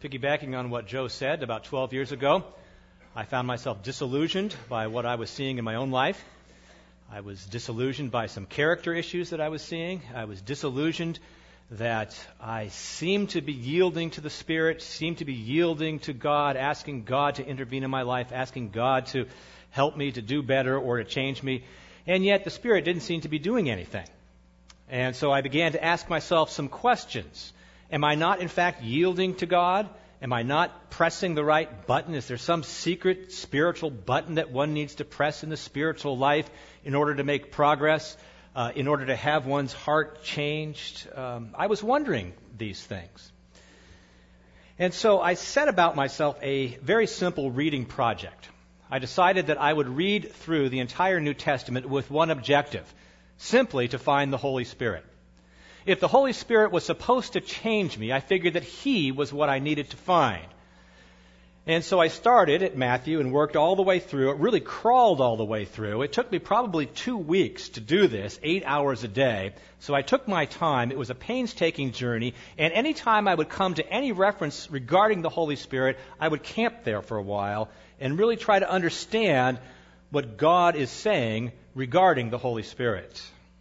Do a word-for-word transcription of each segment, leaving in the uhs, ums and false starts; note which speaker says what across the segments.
Speaker 1: Piggybacking on what Joe said, about twelve years ago, I found myself disillusioned by what I was seeing in my own life. I was disillusioned by some character issues that I was seeing. I was disillusioned that I seemed to be yielding to the Spirit, seemed to be yielding to God, asking God to intervene in my life, asking God to help me to do better or to change me. And yet the Spirit didn't seem to be doing anything. And so I began to ask myself some questions. Am I not, in fact, yielding to God? Am I not pressing the right button? Is there some secret spiritual button that one needs to press in the spiritual life in order to make progress, uh, in order to have one's heart changed? Um, I was wondering these things. And so I set about myself a very simple reading project. I decided that I would read through the entire New Testament with one objective, simply to find the Holy Spirit. If the Holy Spirit was supposed to change me, I figured that He was what I needed to find. And so I started at Matthew and worked all the way through. It really crawled all the way through. It took me probably two weeks to do this, eight hours a day. So I took my time. It was a painstaking journey. And any time I would come to any reference regarding the Holy Spirit, I would camp there for a while and really try to understand what God is saying regarding the Holy Spirit.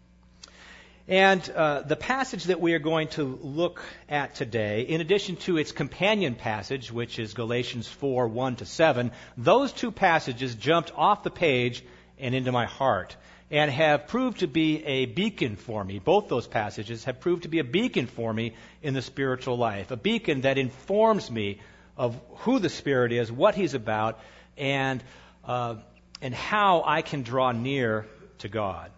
Speaker 1: And uh, the passage that we are going to look at today, in addition to its companion passage, which is Galatians four, one to seven, those two passages jumped off the page and into my heart and have proved to be a beacon for me. Both those passages have proved to be a beacon for me in the spiritual life, a beacon that informs me of who the Spirit is, what He's about, and uh, and how I can draw near to God.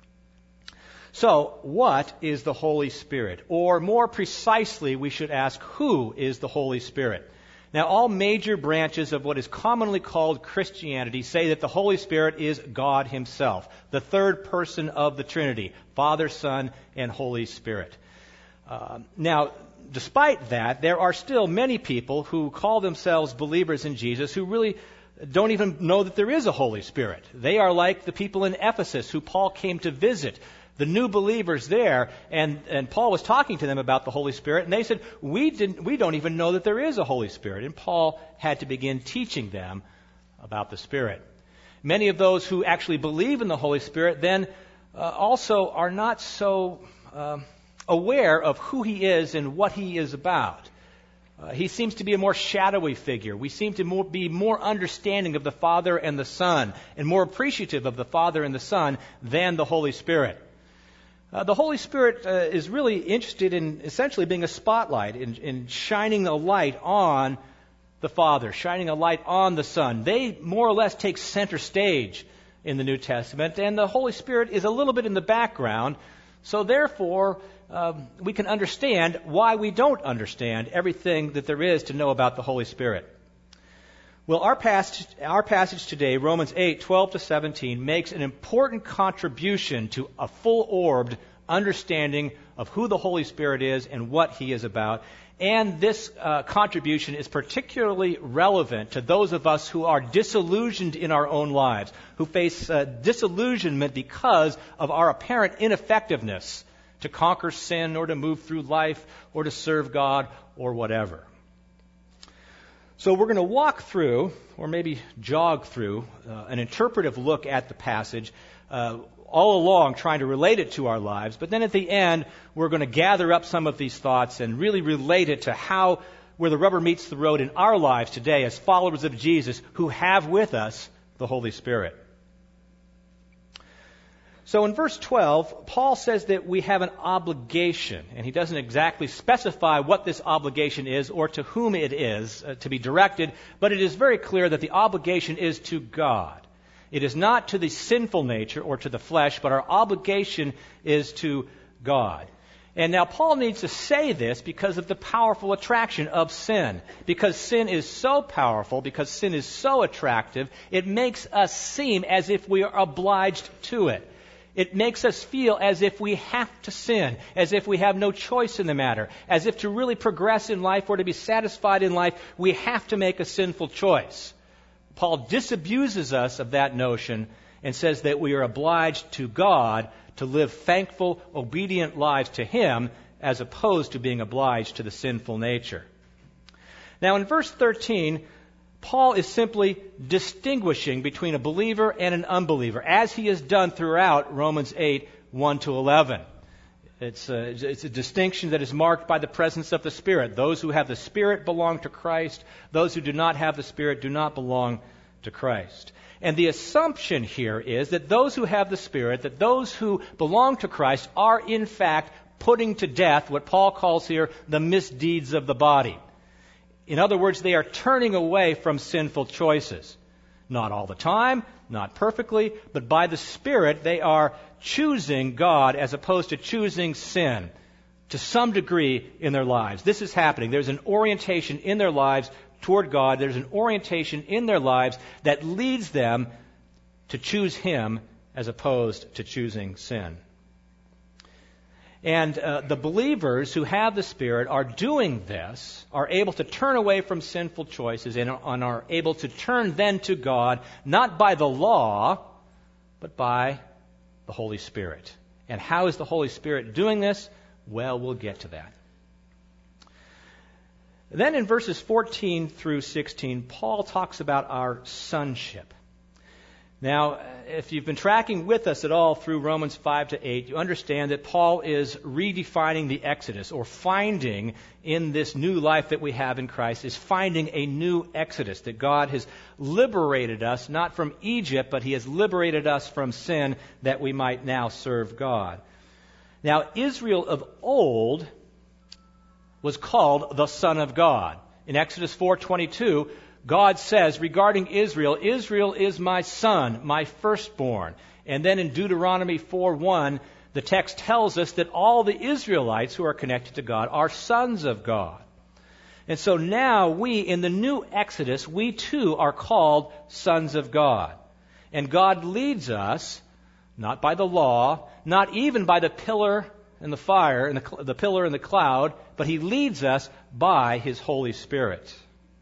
Speaker 1: So, what is the Holy Spirit? Or more precisely, we should ask, who is the Holy Spirit? Now, all major branches of what is commonly called Christianity say that the Holy Spirit is God Himself, the third person of the Trinity, Father, Son, and Holy Spirit. Uh, now, despite that, there are still many people who call themselves believers in Jesus who really don't even know that there is a Holy Spirit. They are like the people in Ephesus who Paul came to visit, the new believers there, and, and Paul was talking to them about the Holy Spirit, and they said, we didn't, we don't even know that there is a Holy Spirit. And Paul had to begin teaching them about the Spirit. Many of those who actually believe in the Holy Spirit then uh, also are not so uh, aware of who He is and what He is about. Uh, he seems to be a more shadowy figure. We seem to more, be more understanding of the Father and the Son, and more appreciative of the Father and the Son than the Holy Spirit. Uh, the Holy Spirit uh, is really interested in essentially being a spotlight, in, in shining a light on the Father, shining a light on the Son. They more or less take center stage in the New Testament, and the Holy Spirit is a little bit in the background. So therefore, um, we can understand why we don't understand everything that there is to know about the Holy Spirit. Well, our passage, our passage today, Romans eight, twelve to seventeen, makes an important contribution to a full-orbed understanding of who the Holy Spirit is and what He is about. And this uh, contribution is particularly relevant to those of us who are disillusioned in our own lives, who face uh, disillusionment because of our apparent ineffectiveness to conquer sin or to move through life or to serve God or whatever. So we're going to walk through, or maybe jog through, uh, an interpretive look at the passage, uh, all along trying to relate it to our lives. But then at the end, we're going to gather up some of these thoughts and really relate it to how, where the rubber meets the road in our lives today as followers of Jesus who have with us the Holy Spirit. So in verse twelve, Paul says that we have an obligation, and he doesn't exactly specify what this obligation is or to whom it is uh, to be directed, but it is very clear that the obligation is to God. It is not to the sinful nature or to the flesh, but our obligation is to God. And now Paul needs to say this because of the powerful attraction of sin. Because sin is so powerful, because sin is so attractive, it makes us seem as if we are obliged to it. It makes us feel as if we have to sin, as if we have no choice in the matter, as if to really progress in life or to be satisfied in life, we have to make a sinful choice. Paul disabuses us of that notion and says that we are obliged to God to live thankful, obedient lives to Him as opposed to being obliged to the sinful nature. Now in verse thirteen, Paul is simply distinguishing between a believer and an unbeliever, as he has done throughout Romans eight, one to eleven. It's a, it's a distinction that is marked by the presence of the Spirit. Those who have the Spirit belong to Christ. Those who do not have the Spirit do not belong to Christ. And the assumption here is that those who have the Spirit, that those who belong to Christ, are in fact putting to death what Paul calls here the misdeeds of the body. In other words, they are turning away from sinful choices. Not all the time, not perfectly, but by the Spirit they are choosing God as opposed to choosing sin to some degree in their lives. This is happening. There's an orientation in their lives toward God. There's an orientation in their lives that leads them to choose Him as opposed to choosing sin. And uh, the believers who have the Spirit are doing this, are able to turn away from sinful choices and, and are able to turn then to God, not by the law, but by the Holy Spirit. And how is the Holy Spirit doing this? Well, we'll get to that. Then in verses fourteen through sixteen, Paul talks about our sonship. Now, if you've been tracking with us at all through Romans five to eight, you understand that Paul is redefining the Exodus, or finding in this new life that we have in Christ, is finding a new Exodus, that God has liberated us, not from Egypt, but He has liberated us from sin that we might now serve God. Now, Israel of old was called the Son of God. In Exodus four twenty-two, God says regarding Israel, Israel is my son, my firstborn. And then in Deuteronomy four one, the text tells us that all the Israelites who are connected to God are sons of God. And so now we, in the new Exodus, we too are called sons of God. And God leads us, not by the law, not even by the pillar and the fire, and the, the pillar and the cloud, but He leads us by His Holy Spirit.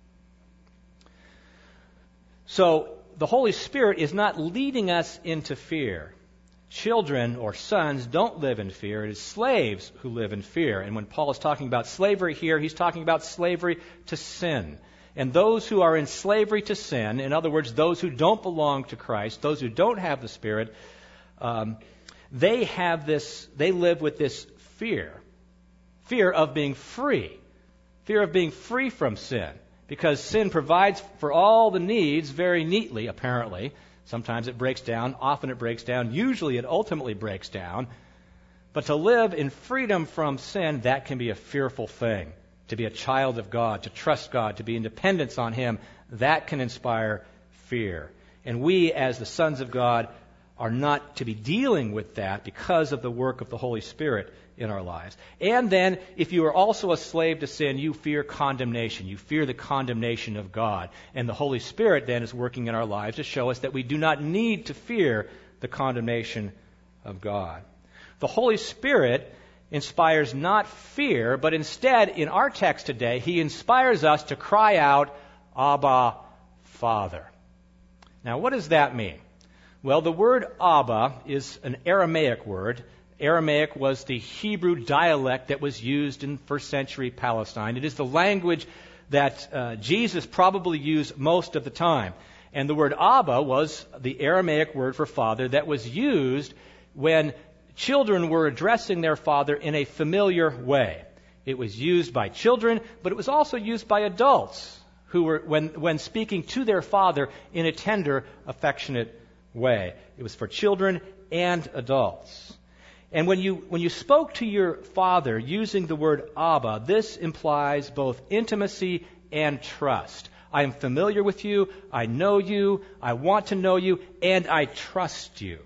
Speaker 1: So the Holy Spirit is not leading us into fear. Children or sons don't live in fear. It is slaves who live in fear. And when Paul is talking about slavery here, he's talking about slavery to sin. And those who are in slavery to sin, in other words, those who don't belong to Christ, those who don't have the Spirit, um, they have this, they live with this fear. Fear of being free. Fear of being free from sin. Because sin provides for all the needs very neatly, apparently. Sometimes it breaks down, often it breaks down, usually it ultimately breaks down. But to live in freedom from sin, that can be a fearful thing. To be a child of God, to trust God, to be in dependence on Him, that can inspire fear. And we, as the sons of God, are not to be dealing with that because of the work of the Holy Spirit in our lives. And then, if you are also a slave to sin, you fear condemnation. You fear the condemnation of God. And the Holy Spirit then is working in our lives to show us that we do not need to fear the condemnation of God. The Holy Spirit inspires not fear, but instead, in our text today, He inspires us to cry out, Abba, Father. Now, what does that mean? Well, the word Abba is an Aramaic word. Aramaic was the Hebrew dialect that was used in first century Palestine. It is the language that uh, Jesus probably used most of the time. And the word Abba was the Aramaic word for father that was used when children were addressing their father in a familiar way. It was used by children, but it was also used by adults who were, when, when speaking to their father in a tender, affectionate way. It was for children and adults. And when you when you spoke to your father using the word Abba, this implies both intimacy and trust. I am familiar with you, I know you, I want to know you, and I trust you.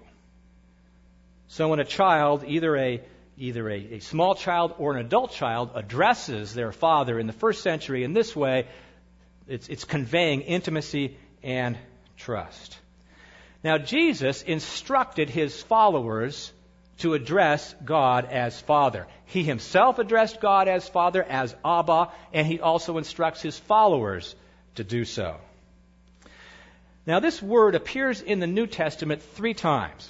Speaker 1: So when a child, either a either a, a small child or an adult child, addresses their father in the first century in this way, it's it's conveying intimacy and trust. Now, Jesus instructed His followers to address God as Father. He Himself addressed God as Father, as Abba, and He also instructs His followers to do so. Now, this word appears in the New Testament three times.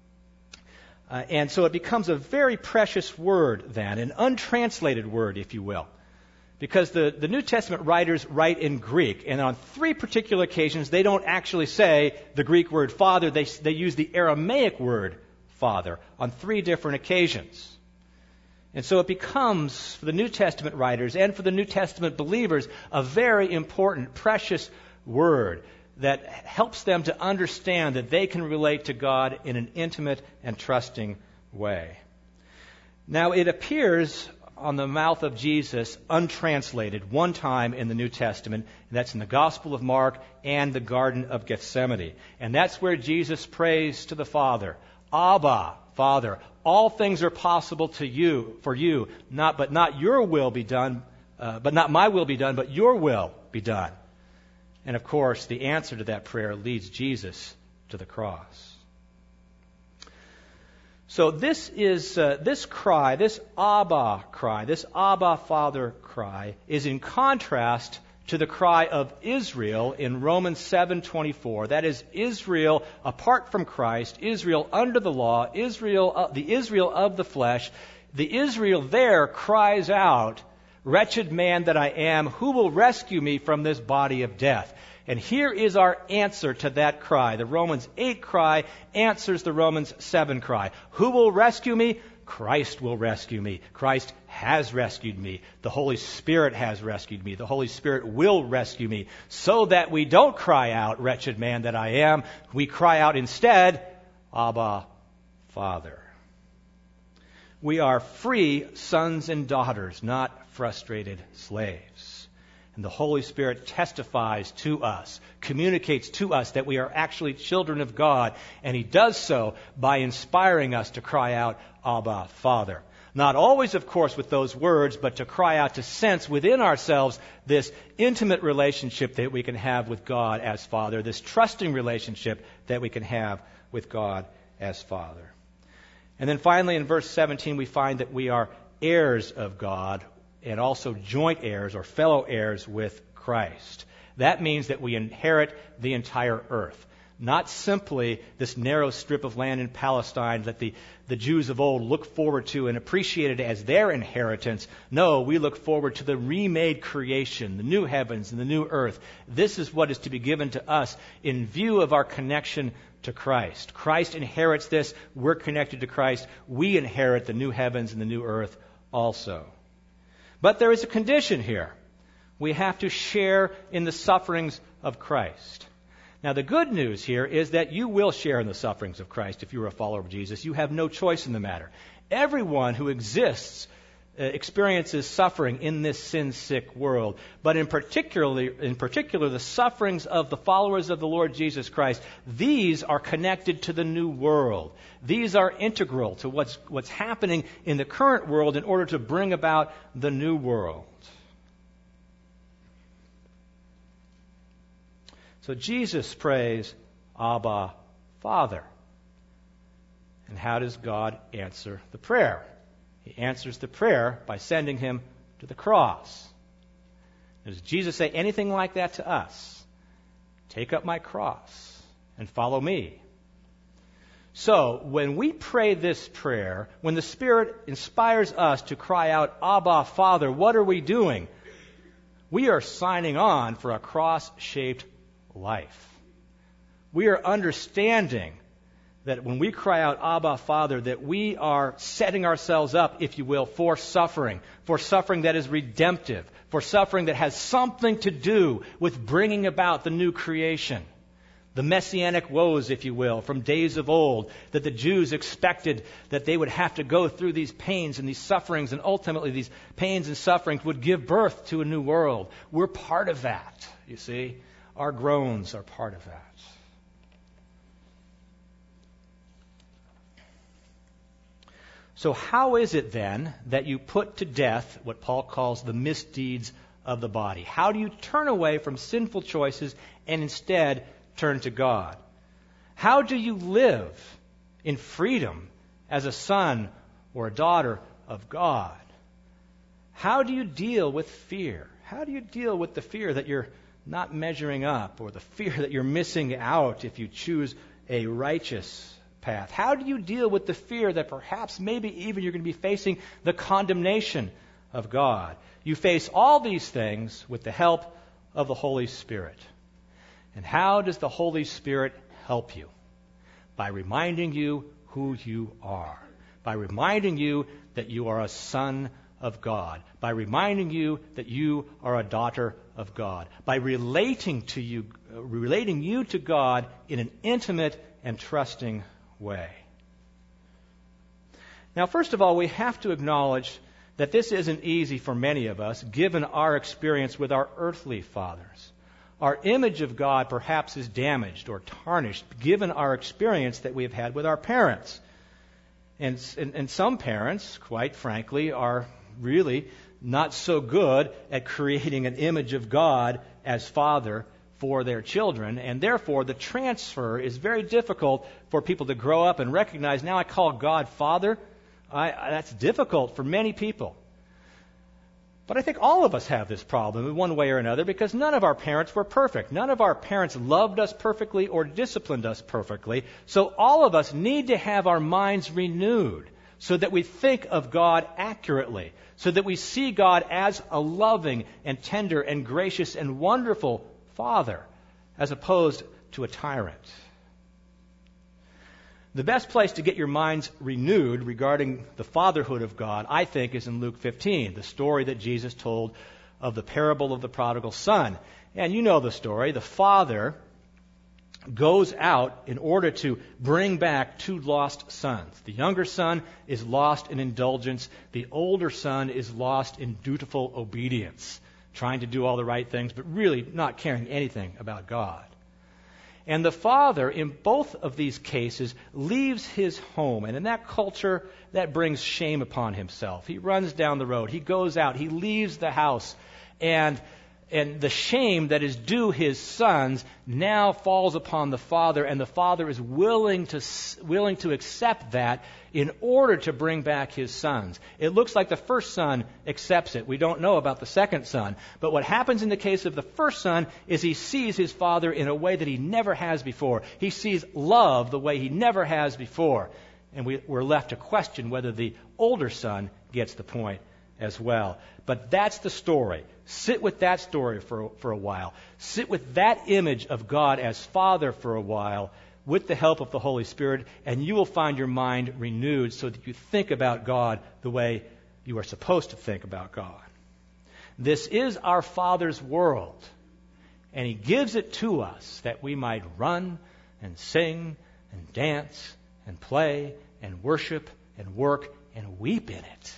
Speaker 1: Uh, and so it becomes a very precious word then, an untranslated word, if you will. Because the, the New Testament writers write in Greek, and on three particular occasions they don't actually say the Greek word Father, they, they use the Aramaic word Father on three different occasions. And so it becomes, for the New Testament writers and for the New Testament believers, a very important, precious word that helps them to understand that they can relate to God in an intimate and trusting way. Now, it appears on the mouth of Jesus untranslated one time in the New Testament, and that's in the Gospel of Mark and the Garden of Gethsemane. And that's where Jesus prays to the Father, Abba, Father, all things are possible to you, for you, not but not your will be done, uh, but not my will be done, but your will be done. And of course, the answer to that prayer leads Jesus to the cross. So this is uh, this cry, this Abba cry, this Abba Father cry, is in contrast to the cry of Israel in Romans seven twenty-four. That is Israel apart from Christ, Israel under the law, Israel, uh, the Israel of the flesh. The Israel there cries out, "Wretched man that I am, who will rescue me from this body of death?" And here is our answer to that cry. The Romans eight cry answers the Romans seven cry. Who will rescue me? Christ will rescue me. Christ has rescued me. The Holy Spirit has rescued me. The Holy Spirit will rescue me. So that we don't cry out, "Wretched man that I am," we cry out instead, "Abba, Father." We are free sons and daughters, not frustrated slaves. And the Holy Spirit testifies to us, communicates to us that we are actually children of God. And He does so by inspiring us to cry out, "Abba, Father." Not always, of course, with those words, but to cry out, to sense within ourselves this intimate relationship that we can have with God as Father, this trusting relationship that we can have with God as Father. And then finally in verse seventeen we find that we are heirs of God, and also joint heirs or fellow heirs with Christ. That means that we inherit the entire earth. Not simply this narrow strip of land in Palestine that the, the Jews of old looked forward to and appreciated as their inheritance. No, we look forward to the remade creation, the new heavens and the new earth. This is what is to be given to us in view of our connection to Christ. Christ inherits this. We're connected to Christ. We inherit the new heavens and the new earth also. But there is a condition here. We have to share in the sufferings of Christ. Now, the good news here is that you will share in the sufferings of Christ if you're a follower of Jesus. You have no choice in the matter. Everyone who exists uh, experiences suffering in this sin-sick world. But in particular, in particular, the sufferings of the followers of the Lord Jesus Christ, these are connected to the new world. These are integral to what's, what's happening in the current world in order to bring about the new world. So Jesus prays, "Abba, Father." And how does God answer the prayer? He answers the prayer by sending Him to the cross. Does Jesus say anything like that to us? "Take up my cross and follow me." So, when we pray this prayer, when the Spirit inspires us to cry out, "Abba, Father," what are we doing? We are signing on for a cross-shaped life. We are understanding that when we cry out, "Abba, Father," that we are setting ourselves up, if you will, for suffering, for suffering that is redemptive, for suffering that has something to do with bringing about the new creation. The messianic woes, if you will, from days of old, that the Jews expected that they would have to go through these pains and these sufferings, and ultimately these pains and sufferings would give birth to a new world. We're part of that, you see. Our groans are part of that. So how is it then that you put to death what Paul calls the misdeeds of the body? How do you turn away from sinful choices and instead turn to God? How do you live in freedom as a son or a daughter of God? How do you deal with fear? How do you deal with the fear that you're not measuring up, or the fear that you're missing out if you choose a righteous path? How do you deal with the fear that perhaps maybe even you're going to be facing the condemnation of God. You face all these things with the help of the Holy Spirit. And how does the Holy Spirit help you? By reminding you who you are. By reminding you that you are a son of God. By reminding you that you are a daughter of God. By relating to you, uh, relating you to God in an intimate and trusting way. Now, first of all, we have to acknowledge that this isn't easy for many of us, given our experience with our earthly fathers. Our image of God perhaps is damaged or tarnished, given our experience that we have had with our parents. And, and, and some parents, quite frankly, are really not so good at creating an image of God as Father for their children, and therefore the transfer is very difficult for people to grow up and recognize, now I call God Father. I, I, that's difficult for many people. But I think all of us have this problem in one way or another because none of our parents were perfect. None of our parents loved us perfectly or disciplined us perfectly. So all of us need to have our minds renewed so that we think of God accurately, so that we see God as a loving and tender and gracious and wonderful Father, as opposed to a tyrant. The best place to get your minds renewed regarding the fatherhood of God, I think, is in Luke fifteen, the story that Jesus told of the parable of the prodigal son. And you know the story. The father goes out in order to bring back two lost sons. The younger son is lost in indulgence. The older son is lost in dutiful obedience, trying to do all the right things, but really not caring anything about God. And the father, in both of these cases, leaves his home. And in that culture, that brings shame upon himself. He runs down the road. He goes out. He leaves the house. And, and the shame that is due his sons now falls upon the father. And the father is willing to, willing to accept that in order to bring back his sons. It looks like the first son accepts it. We don't know about the second son. But what happens in the case of the first son is he sees his father in a way that he never has before. He sees love the way he never has before. And we, we're left to question whether the older son gets the point as well. But that's the story. Sit with that story for, for a while. Sit with that image of God as Father for a while, with the help of the Holy Spirit, and you will find your mind renewed so that you think about God the way you are supposed to think about God. This is our Father's world, and He gives it to us that we might run and sing and dance and play and worship and work and weep in it.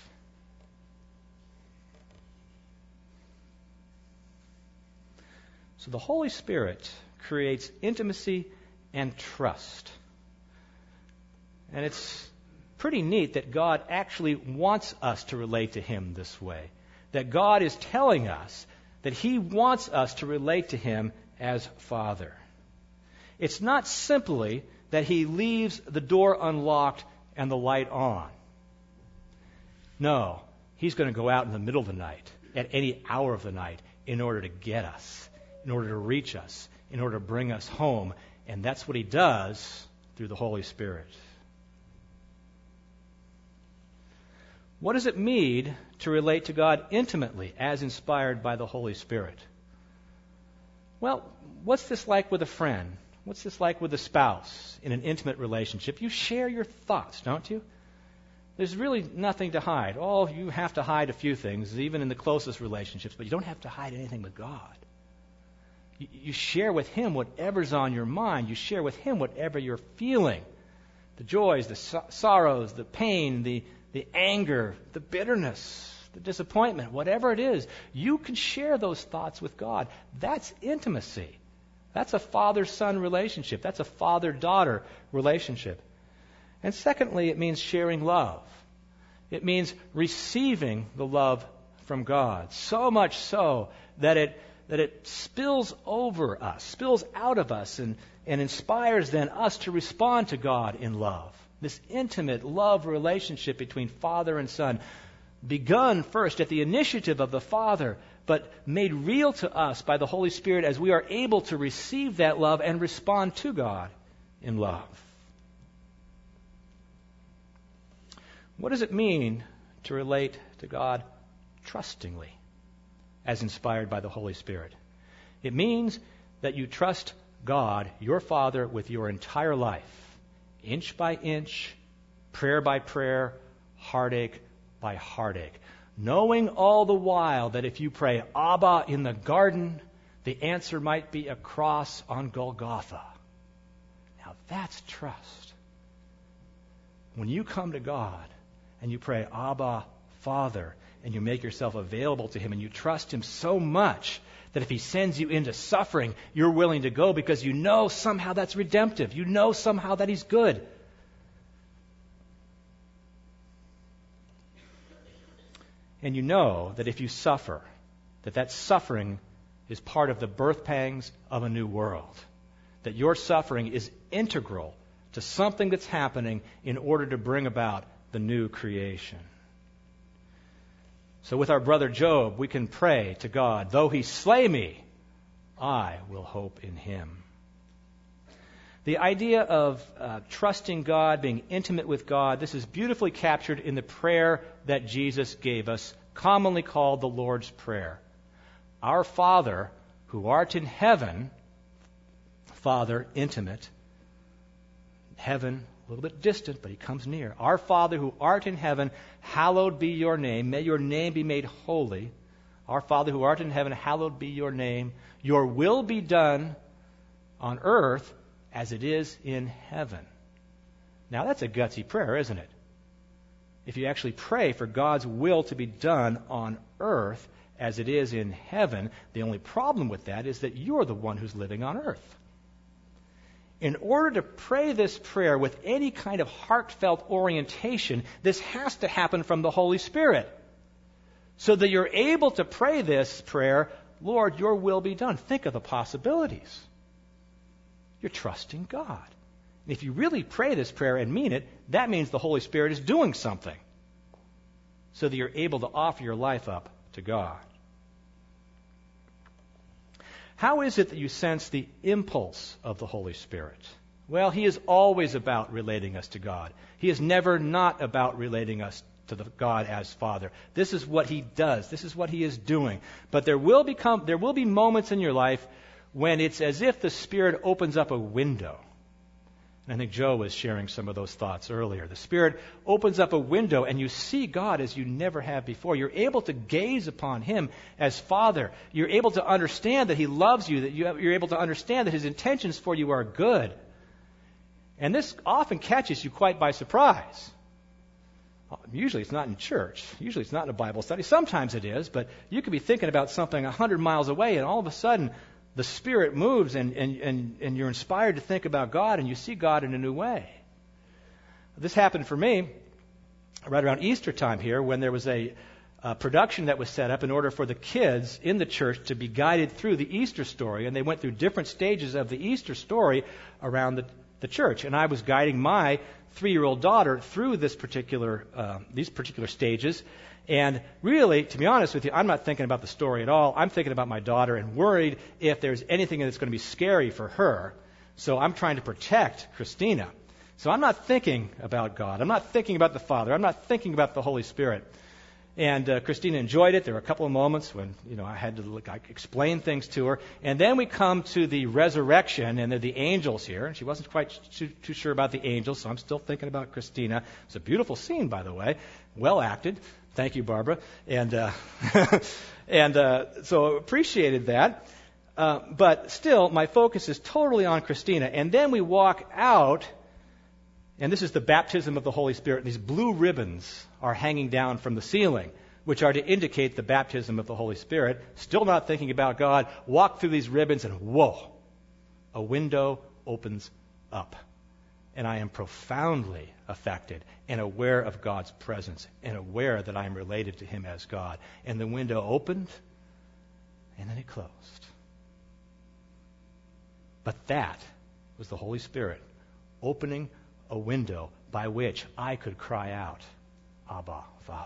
Speaker 1: So the Holy Spirit creates intimacy and trust. And it's pretty neat that God actually wants us to relate to Him this way. That God is telling us that He wants us to relate to Him as Father. It's not simply that He leaves the door unlocked and the light on. No, He's going to go out in the middle of the night, at any hour of the night, in order to get us, in order to reach us, in order to bring us home. And that's what He does through the Holy Spirit. What does it mean to relate to God intimately as inspired by the Holy Spirit? Well, what's this like with a friend? What's this like with a spouse in an intimate relationship? You share your thoughts, don't you? There's really nothing to hide. Oh, you have to hide a few things, even in the closest relationships, but you don't have to hide anything with God. You share with Him whatever's on your mind. You share with Him whatever you're feeling. The joys, the so- sorrows, the pain, the, the anger, the bitterness, the disappointment, whatever it is. You can share those thoughts with God. That's intimacy. That's a father-son relationship. That's a father-daughter relationship. And secondly, it means sharing love. It means receiving the love from God. So much so that it that it spills over us, spills out of us, and, and inspires then us to respond to God in love. This intimate love relationship between father and son, begun first at the initiative of the Father, but made real to us by the Holy Spirit as we are able to receive that love and respond to God in love. What does it mean to relate to God trustingly, as inspired by the Holy Spirit. It means that you trust God, your Father, with your entire life, inch by inch, prayer by prayer, heartache by heartache, knowing all the while that if you pray Abba in the garden, the answer might be a cross on Golgotha. Now that's trust. When you come to God and you pray Abba, Father, and you make yourself available to Him and you trust Him so much that if He sends you into suffering, you're willing to go because you know somehow that's redemptive. You know somehow that He's good. And you know that if you suffer, that that suffering is part of the birth pangs of a new world. That your suffering is integral to something that's happening in order to bring about the new creation. So with our brother Job, we can pray to God, though He slay me, I will hope in Him. The idea of uh, trusting God, being intimate with God, this is beautifully captured in the prayer that Jesus gave us, commonly called the Lord's Prayer. Our Father, who art in heaven, Father, intimate, heaven, a little bit distant, but He comes near. Our Father, who art in heaven, hallowed be your name. May your name be made holy. Our Father, who art in heaven, hallowed be your name. Your will be done on earth as it is in heaven. Now that's a gutsy prayer, isn't it? If you actually pray for God's will to be done on earth as it is in heaven, the only problem with that is that you're the one who's living on earth. In order to pray this prayer with any kind of heartfelt orientation, this has to happen from the Holy Spirit. So that you're able to pray this prayer, Lord, your will be done. Think of the possibilities. You're trusting God. And if you really pray this prayer and mean it, that means the Holy Spirit is doing something. So that you're able to offer your life up to God. How is it that you sense the impulse of the Holy Spirit? Well, He is always about relating us to God. He is never not about relating us to the God as Father. This is what He does. This is what He is doing. But there will become there will be moments in your life when it's as if the Spirit opens up a window. And I think Joe was sharing some of those thoughts earlier. The Spirit opens up a window and you see God as you never have before. You're able to gaze upon Him as Father. You're able to understand that He loves you, that you have, you're able to understand that His intentions for you are good. And this often catches you quite by surprise. Usually it's not in church. Usually it's not in a Bible study. Sometimes it is, but you could be thinking about something a hundred miles away and all of a sudden the Spirit moves and, and, and, and you're inspired to think about God and you see God in a new way. This happened for me right around Easter time here when there was a, a production that was set up in order for the kids in the church to be guided through the Easter story. And they went through different stages of the Easter story around the, the church. And I was guiding my three-year-old daughter through this particular uh, these particular stages. And really, to be honest with you, I'm not thinking about the story at all. I'm thinking about my daughter and worried if there's anything that's going to be scary for her. So I'm trying to protect Christina. So I'm not thinking about God. I'm not thinking about the Father. I'm not thinking about the Holy Spirit. And uh, Christina enjoyed it. There were a couple of moments when, you know, I had to look, I explain things to her. And then we come to the resurrection, and there are the angels here. And she wasn't quite too, too sure about the angels, so I'm still thinking about Christina. It's a beautiful scene, by the way. Well acted. Thank you, Barbara. And uh, and uh, so appreciated that. Uh, but still, my focus is totally on Christina. And then we walk out, and this is the baptism of the Holy Spirit. These blue ribbons are hanging down from the ceiling, which are to indicate the baptism of the Holy Spirit. Still not thinking about God. Walk through these ribbons, and whoa, a window opens up. And I am profoundly affected and aware of God's presence and aware that I am related to Him as God. And the window opened, and then it closed. But that was the Holy Spirit opening a window by which I could cry out, Abba, Father.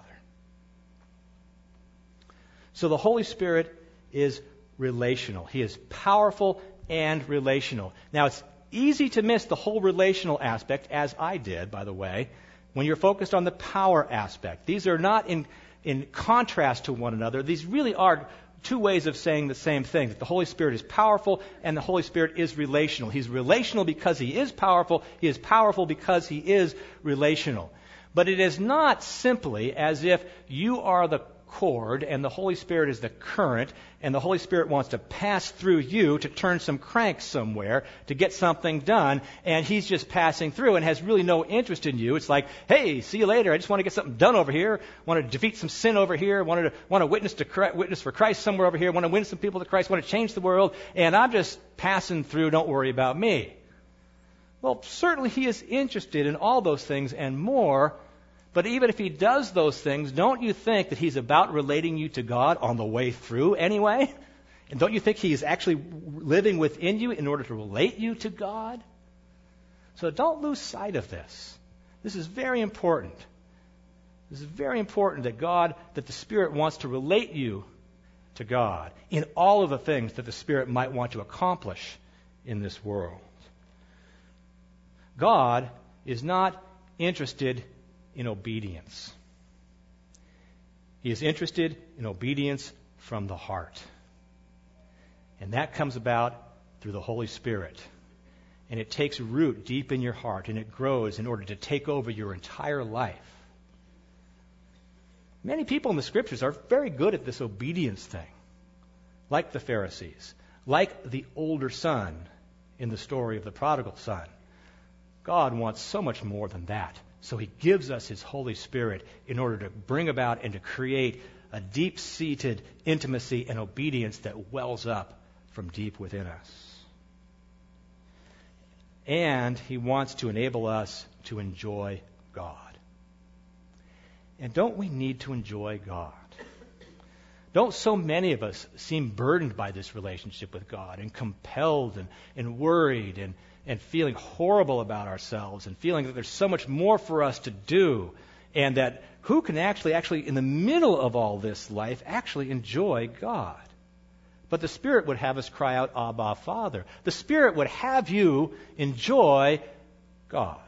Speaker 1: So the Holy Spirit is relational. He is powerful and relational. Now, it's easy to miss the whole relational aspect, as I did, by the way, when you're focused on the power aspect. These are not in, in contrast to one another. These really are two ways of saying the same thing, that the Holy Spirit is powerful and the Holy Spirit is relational. He's relational because he is powerful. He is powerful because he is relational. But it is not simply as if you are the cord and the Holy Spirit is the current, and the Holy Spirit wants to pass through you to turn some cranks somewhere to get something done, and he's just passing through and has really no interest in you. It's like, hey, see you later. I just want to get something done over here. Want to defeat some sin over here. Want to want to witness to Christ, witness for Christ somewhere over here. Want to win some people to Christ. Want to change the world, and I'm just passing through. Don't worry about me. Well, certainly he is interested in all those things and more. But even if he does those things, don't you think that he's about relating you to God on the way through anyway? And don't you think he is actually living within you in order to relate you to God? So don't lose sight of this. This is very important. This is very important that God, that the Spirit wants to relate you to God in all of the things that the Spirit might want to accomplish in this world. God is not interested in obedience. He is interested in obedience from the heart. And that comes about through the Holy Spirit. And it takes root deep in your heart, and it grows in order to take over your entire life. Many people in the Scriptures are very good at this obedience thing, like the Pharisees, like the older son in the story of the prodigal son. God wants so much more than that. So he gives us his Holy Spirit in order to bring about and to create a deep-seated intimacy and obedience that wells up from deep within us. And he wants to enable us to enjoy God. And don't we need to enjoy God? Don't so many of us seem burdened by this relationship with God and compelled and, and worried and and feeling horrible about ourselves and feeling that there's so much more for us to do, and that who can actually, actually in the middle of all this life, actually enjoy God? But the Spirit would have us cry out, Abba, Father. The Spirit would have you enjoy God.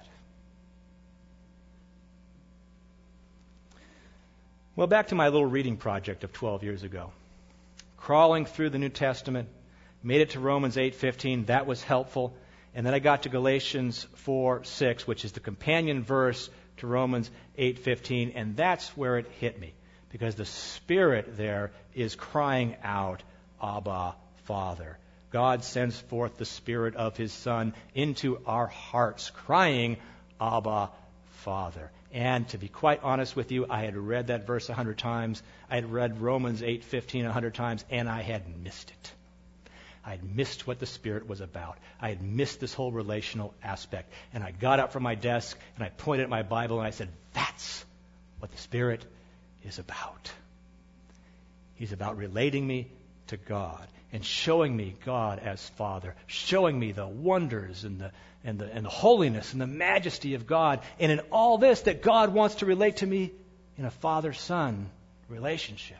Speaker 1: Well, back to my little reading project of twelve years ago. Crawling through the New Testament, made it to Romans eight fifteen. That was helpful. And then I got to Galatians four six, which is the companion verse to Romans eight fifteen, and that's where it hit me, because the Spirit there is crying out, Abba, Father. God sends forth the Spirit of His Son into our hearts, crying, Abba, Father. And to be quite honest with you, I had read that verse a hundred times. I had read Romans eight fifteen a hundred times, and I had missed it. I had missed what the Spirit was about. I had missed this whole relational aspect. And I got up from my desk, and I pointed at my Bible, and I said, that's what the Spirit is about. He's about relating me to God and showing me God as Father, showing me the wonders and the, and the, and the holiness and the majesty of God. And in all this, that God wants to relate to me in a father-son relationship.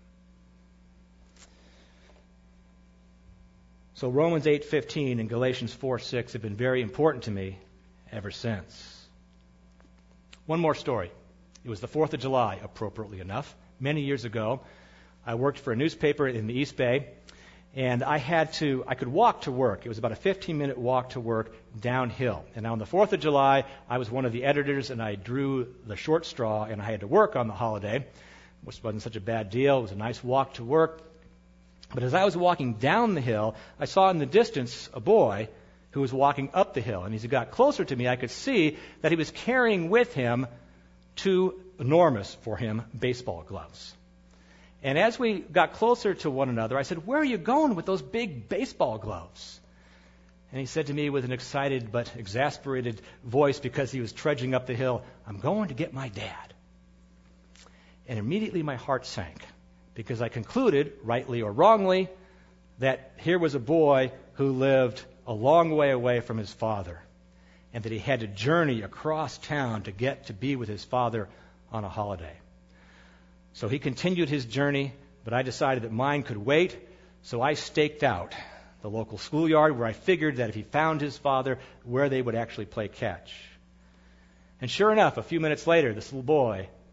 Speaker 1: So Romans eight fifteen and Galatians four six have been very important to me ever since. One more story. It was the fourth of July, appropriately enough. Many years ago, I worked for a newspaper in the East Bay, and I had to, I could walk to work. It was about a fifteen-minute walk to work downhill. And on the fourth of July, I was one of the editors, and I drew the short straw, and I had to work on the holiday, which wasn't such a bad deal. It was a nice walk to work. But as I was walking down the hill, I saw in the distance a boy who was walking up the hill. And as he got closer to me, I could see that he was carrying with him two enormous, for him, baseball gloves. And as we got closer to one another, I said, where are you going with those big baseball gloves? And he said to me with an excited but exasperated voice, because he was trudging up the hill, I'm going to get my dad. And immediately my heart sank, because I concluded, rightly or wrongly, that here was a boy who lived a long way away from his father, and that he had to journey across town to get to be with his father on a holiday. So he continued his journey, but I decided that mine could wait, so I staked out the local schoolyard where I figured that if he found his father, where they would actually play catch. And sure enough, a few minutes later, this little boy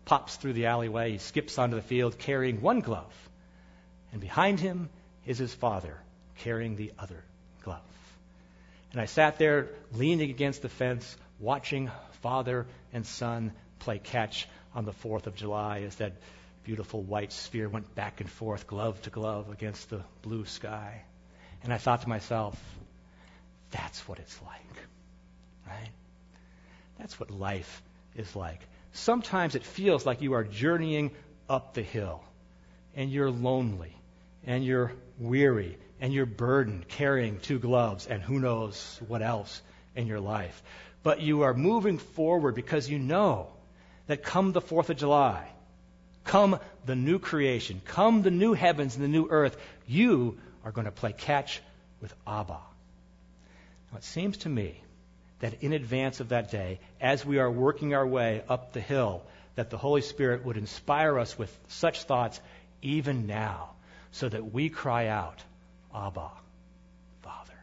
Speaker 1: pops through the alleyway. He skips onto the field carrying one glove. And behind him is his father carrying the other glove. And I sat there leaning against the fence, watching father and son play catch on the fourth of July as that beautiful white sphere went back and forth, glove to glove, against the blue sky. And I thought to myself, that's what it's like, right? That's what life is like. Sometimes it feels like you are journeying up the hill, and you're lonely, and you're weary, and you're burdened carrying two gloves and who knows what else in your life. But you are moving forward because you know that come the fourth of July, come the new creation, come the new heavens and the new earth, you are going to play catch with Abba. Now, it seems to me that in advance of that day, as we are working our way up the hill, that the Holy Spirit would inspire us with such thoughts even now, so that we cry out, Abba, Father.